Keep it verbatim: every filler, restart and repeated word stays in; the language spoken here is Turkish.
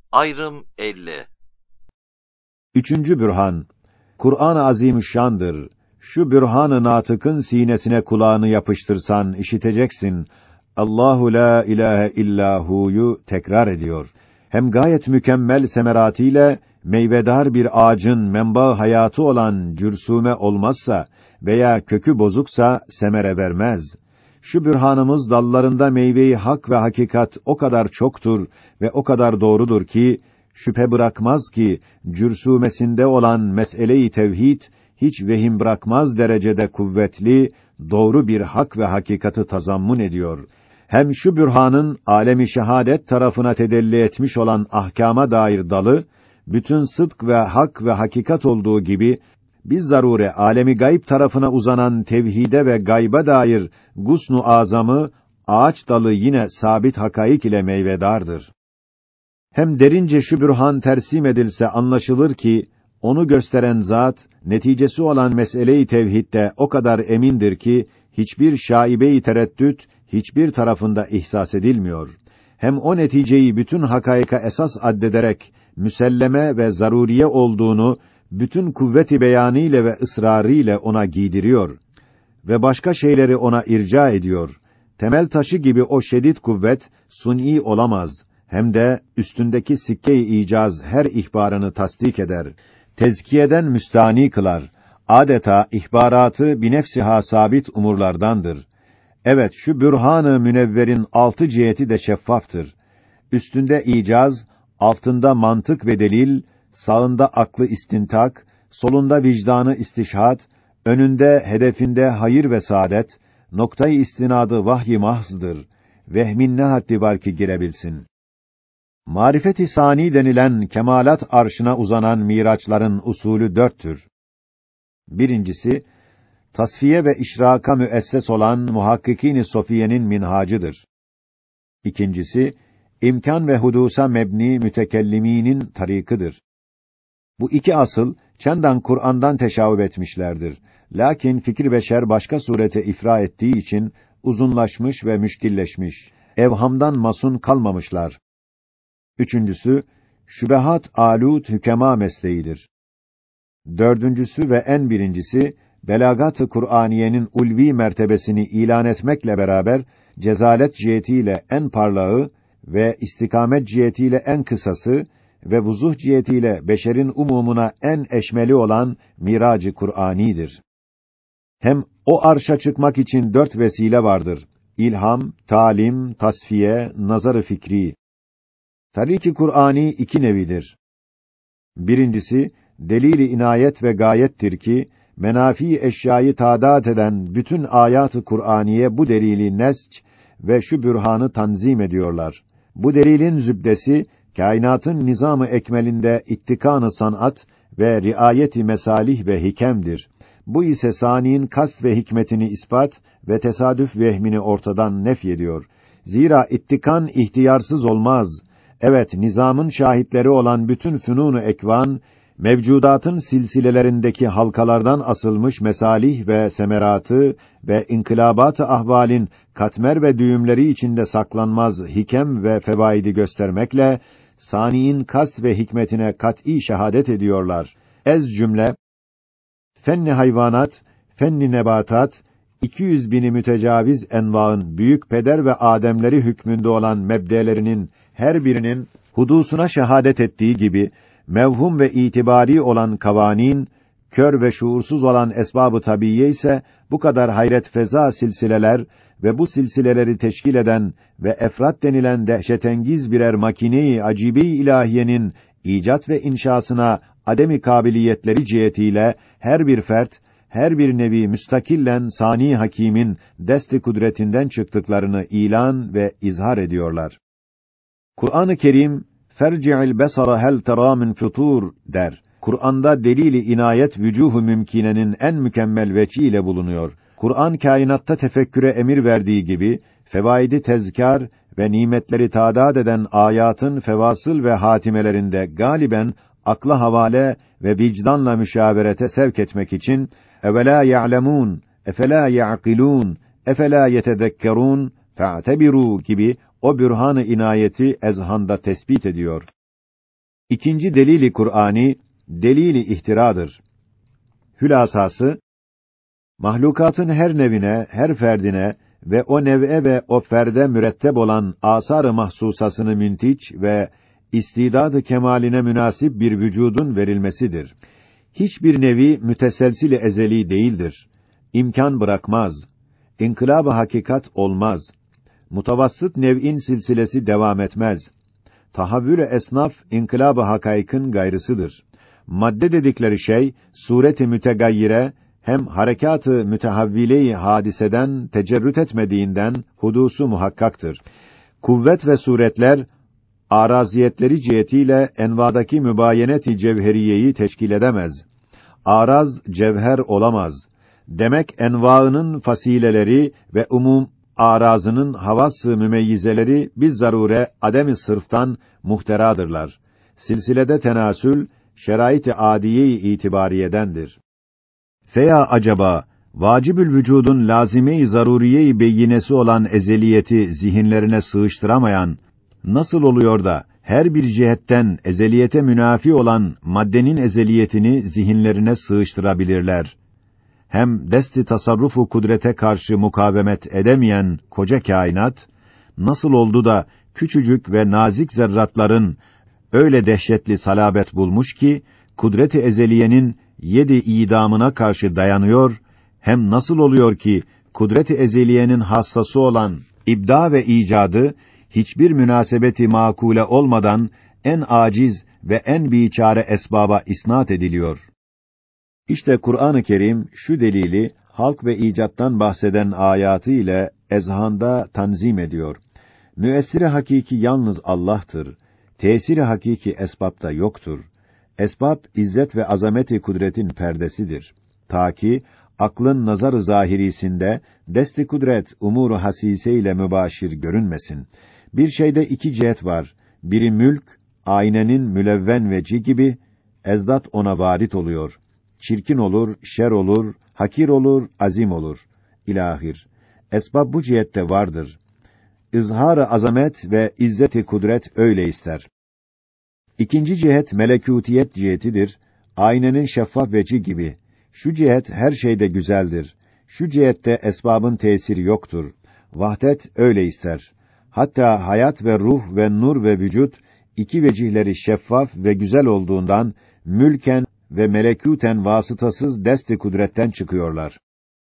Ayrım elli. Üçüncü bürhan, Kur'an-ı Azimüşşan'dır. Şu bürhan-ı natıkın sinesine kulağını yapıştırsan işiteceksin. Allahu la ilahe illahu'yu tekrar ediyor. Hem gayet mükemmel semeratiyle meyvedar bir ağacın menba hayatı olan cürsume olmazsa veya kökü bozuksa semere vermez. Şu bürhanımız dallarında meyveyi hak ve hakikat o kadar çoktur ve o kadar doğrudur ki şüphe bırakmaz ki cürsümesinde olan mesele-i tevhid hiç vehim bırakmaz derecede kuvvetli, doğru bir hak ve hakikati tazammun ediyor. Hem şu bürhanın alemi şehadet tarafına tedelli etmiş olan ahkama dair dalı, bütün sıdk ve hak ve hakikat olduğu gibi, biz zarure alemi gayb tarafına uzanan tevhide ve gayba dair gusnu azamı, ağaç dalı yine sabit hakaik ile meyvedardır. Hem derince şu bürhan tersim edilse anlaşılır ki, onu gösteren zat, neticesi olan mesele-i tevhidde o kadar emindir ki, hiçbir şaibe-i tereddüt, hiçbir tarafında ihsas edilmiyor. Hem o neticeyi bütün hakaika esas addederek, müselleme ve zaruriye olduğunu, bütün kuvvet-i beyanıyla ve ısrarıyla ona giydiriyor. Ve başka şeyleri ona irca ediyor. Temel taşı gibi o şedid kuvvet, sun'i olamaz. Hem de üstündeki sikke-i icaz her ihbarını tasdik eder. Tezkiyeden müstani kılar. Adeta ihbaratı binefsiha sabit umurlardandır. Evet, şu bürhan-ı münevverin altı ciheti de şeffaftır. Üstünde icaz, altında mantık ve delil, sağında aklı istintak, solunda vicdanı istişhat, önünde hedefinde hayır ve saadet, noktayı istinadı vahyi mahzdır. Vehmin ne haddi var ki girebilsin. Marifet-i sani denilen kemalat arşına uzanan miraçların usulü dörttür. Birincisi, tasfiye ve işraka müesses olan muhakkikîn-i sofiyenin minhacıdır. İkincisi, imkan ve hudusa mebni mütekellimînin tarikıdır. Bu iki asıl, çendan Kur'an'dan teşavüp etmişlerdir. Lakin fikir beşer başka surete ifra ettiği için, uzunlaşmış ve müşkilleşmiş, evhamdan masun kalmamışlar. Üçüncüsü, şübehat alut hükema mesleğidir. Dördüncüsü ve en birincisi, belagat-ı Kur'aniyenin ulvi mertebesini ilan etmekle beraber, cezalet cihetiyle en parlağı ve istikamet cihetiyle en kısası ve vuzuh cihetiyle beşerin umumuna en eşmeli olan miracı Kur'ani'dir. Hem o arşa çıkmak için dört vesile vardır. İlham, talim, tasfiye, nazar-ı fikri. Tarik-i Kur'ani iki nevidir. Birincisi, delil-i inayet ve gayettir ki, menafi eşyayı tadat eden bütün ayat-ı Kur'aniye bu delili nesç ve şu bürhanı tanzim ediyorlar. Bu delilin zübdesi, kainatın nizam-ı ekmelinde ittikan-ı sanat ve riayet-i mesalih ve hikemdir. Bu ise saniin kast ve hikmetini ispat ve tesadüf vehmini ortadan nefyediyor. Zira ittikan ihtiyarsız olmaz. Evet, nizamın şahitleri olan bütün fünun-u ekvan, mevcudatın silsilelerindeki halkalardan asılmış mesalih ve semeratı ve inkılabat-ı ahvalin katmer ve düğümleri içinde saklanmaz hikem ve fevaidi göstermekle, saniin kast ve hikmetine kat'î şehadet ediyorlar. Ez cümle, fenni hayvanat, fenni nebatat, iki yüz bini mütecaviz envaın büyük peder ve ademleri hükmünde olan mebdelerinin her birinin hudusuna şehadet ettiği gibi, mevhum ve itibari olan kavanin, kör ve şuursuz olan esbab-ı tabiiye ise bu kadar hayret feza silsileler ve bu silsileleri teşkil eden ve efrat denilen dehşetengiz birer makine-i acibe-i ilahiyenin icat ve inşasına ademi kabiliyetleri cihetiyle her bir fert, her bir nevi müstakillen sani hakimin dest-i kudretinden çıktıklarını ilan ve izhar ediyorlar. Kur'an-ı Kerim ferci'il besara hel tera min futur der. Kur'an'da delili inayet vücuhu mümkinenin en mükemmel veçiyle bulunuyor. Kur'an kainatta tefekküre emir verdiği gibi fevaidi tezkar ve nimetleri tadat eden ayatın fevasıl ve hatimelerinde galiben akla havale ve vicdanla müşaverete sevk etmek için evela ya'lemun, efela ya'kilun, efela yetezekkerun, fe'tebiru gibi o bürhan-ı inayeti ezhanda tespit ediyor. İkinci delili Kur'ani, delili ihtiradır. Hülasası, mahlukatın her nevine, her ferdine ve o nev'e ve o ferde müretteb olan asar-ı mahsusasını müntiç ve istidad-ı kemaline münasip bir vücudun verilmesidir. Hiçbir nevi müteselsil-i ezeli değildir. İmkan bırakmaz. İnkılab-ı hakikat olmaz. Mutavassıt nev'in silsilesi devam etmez. Tahavvül-i esnaf inkılab-ı hakaykın gayrısıdır. Madde dedikleri şey sureti mütegayyire hem harekatı mütehavvile-i hadiseden tecerrüt etmediğinden hudusu muhakkaktır. Kuvvet ve suretler araziyetleri cihetiyle envadaki mübayenet-i cevheriyeyi teşkil edemez. Araz cevher olamaz. Demek envaının fasileleri ve umum arazının havas-ı mümeyyizeleri biz zarure adem-i sırftan muhteradırlar. Silsilede tenasül şerait-i adiye-i itibariyedendir. Feya acaba vacibül vücudun lazime-i zaruriye-i beyinesi olan ezeliyeti zihinlerine sığıştıramayan nasıl oluyor da her bir cihetten ezeliyete münafi olan maddenin ezeliyetini zihinlerine sığıştırabilirler? Hem desti tasarrufu kudrete karşı mukavemet edemeyen koca kainat nasıl oldu da küçücük ve nazik zerratların öyle dehşetli salabet bulmuş ki kudret-i ezeliyenin yedi idamına karşı dayanıyor, hem nasıl oluyor ki kudret-i ezeliyenin hassası olan ibda ve icadı hiçbir münasebeti makule olmadan en aciz ve en biçare esbaba isnat ediliyor. İşte Kur'an-ı Kerim şu delili halk ve icattan bahseden ayatı ile ezhanda tanzim ediyor. Müessir-i hakiki yalnız Allah'tır. Tesir-i hakiki esbapta yoktur. Esbab izzet ve azameti kudretin perdesidir. Ta ki aklın nazar-ı zahirisinde dest-i kudret umuru hasise ile mübaşir görünmesin. Bir şeyde iki cihet var. Biri mülk, aynenin mülevven veci gibi ezdat ona varit oluyor. Çirkin olur, şer olur, hakir olur, azim olur. İlahir. Esbab bu cihette vardır. İzhar-ı azamet ve izzet-i kudret öyle ister. İkinci cihet melekûtiyet cihetidir. Aynenin şeffaf veci gibi. Şu cihet her şeyde güzeldir. Şu cihette esbabın tesiri yoktur. Vahdet öyle ister. Hatta hayat ve ruh ve nur ve vücut iki vecihleri şeffaf ve güzel olduğundan mülken ve melekûten vasıtasız dest-i kudretten çıkıyorlar.